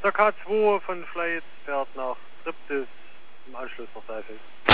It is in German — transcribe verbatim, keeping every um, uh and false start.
Der K zwei von Flight fährt nach Triptis im Anschluss nach Saalfeld.